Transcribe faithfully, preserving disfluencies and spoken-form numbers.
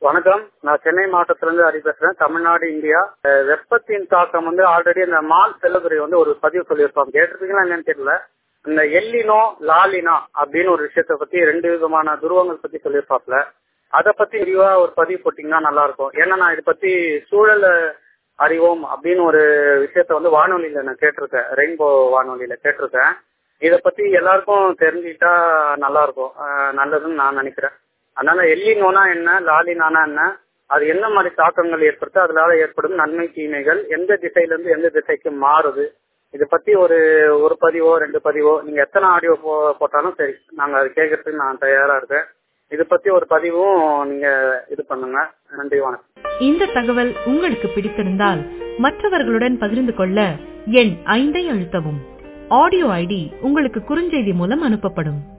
வணக்கம். நான் சென்னை மாவட்டத்திலிருந்து ஹரி பேசுறேன். தமிழ்நாடு, இந்தியா. அஹ் வெப்பத்தின் தாக்கம் வந்து ஆல்ரெடி இந்த மால் செல்லதுரை வந்து ஒரு பதிவு சொல்லியிருப்பாங்க. கேட்டிருப்பீங்களா என்னன்னு தெரியல. இந்த எல்லினோ லாலினா அப்படின்னு ஒரு விஷயத்த பத்தி ரெண்டு விதமான துருவங்கள் பத்தி சொல்லியிருப்பாப்ல. அதை பத்தி விரிவா ஒரு பதிவு போட்டீங்கன்னா நல்லா இருக்கும். ஏன்னா நான் இதை பத்தி சூழல் அறிவோம் அப்படின்னு ஒரு விஷயத்த வந்து வானொலியில நான் கேட்டிருக்கேன். ரெயின்போ வானொலியில கேட்டிருக்கேன். இதை பத்தி எல்லாருக்கும் தெரிஞ்சுக்கிட்டா நல்லா இருக்கும். அஹ் நல்லதுன்னு நான் நினைக்கிறேன். அதனால எல்லினோனா என்ன, லாலினானா என்ன, அது என்ன மாதிரி தாக்கங்கள் ஏற்படுத்து, அதனால ஏற்படும் நன்மை தீமைகள், எந்த திசையிலிருந்து எந்த திசைக்கு மாறுது, இதை பத்தி ஒரு ஒரு பதிவோ ரெண்டு பதிவோ நீங்க எத்தனை ஆடியோ போ போட்டாலும் சரி, நாங்க அது கேட்கறதுக்கு நான் தயாரா இருக்கேன். இதை பத்தி ஒரு பதிவும் நீங்க இது பண்ணுங்க. நன்றி, வணக்கம். இந்த தகவல் உங்களுக்கு பிடித்திருந்தால் மற்றவர்களுடன் பகிர்ந்து கொள்ள எண் ஐந்தை அழுத்தவும். ஆடியோ ஐடி உங்களுக்கு குறுஞ்செய்தி மூலம் அனுப்பப்படும்.